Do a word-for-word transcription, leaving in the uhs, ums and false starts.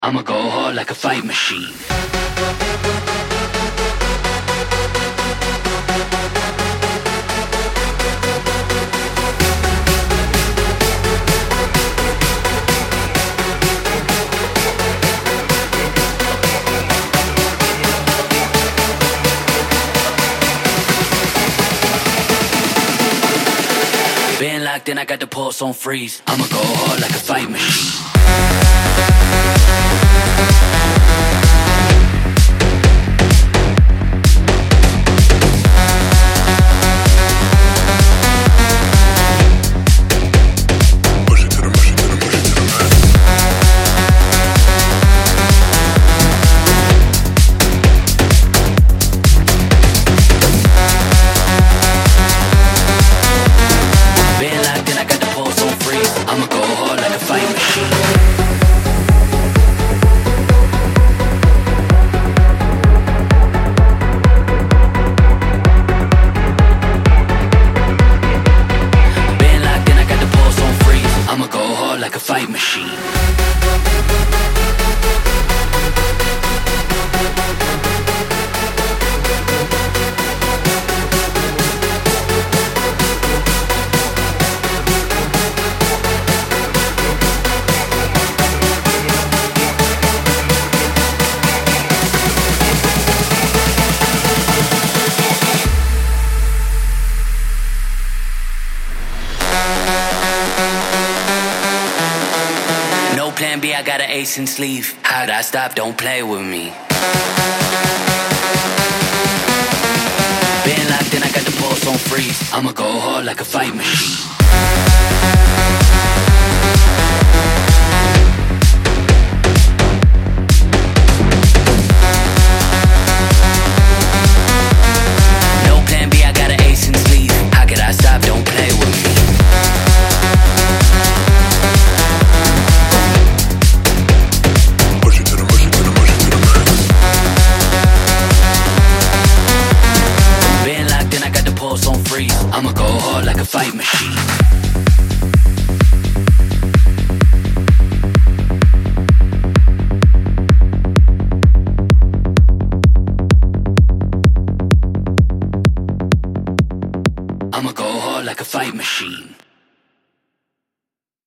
I'ma go hard like a fight machine. Been locked in, I got the pulse on freeze. I'ma go hard like a fight machine. I'ma go hard like a fight machine. Been locked in, I got the pulse on freeze. I'ma go hard like a fight machine. Plan B, I got an ace in sleeve. How'd I stop? Don't play with me. Been locked in, I got the pulse on freeze. I'ma go hard like a fight machine. No plan B, I got an ace in sleeve. How could I stop? Don't play with me. I'ma go hard like a fight machine. I'ma go hard like a fight machine.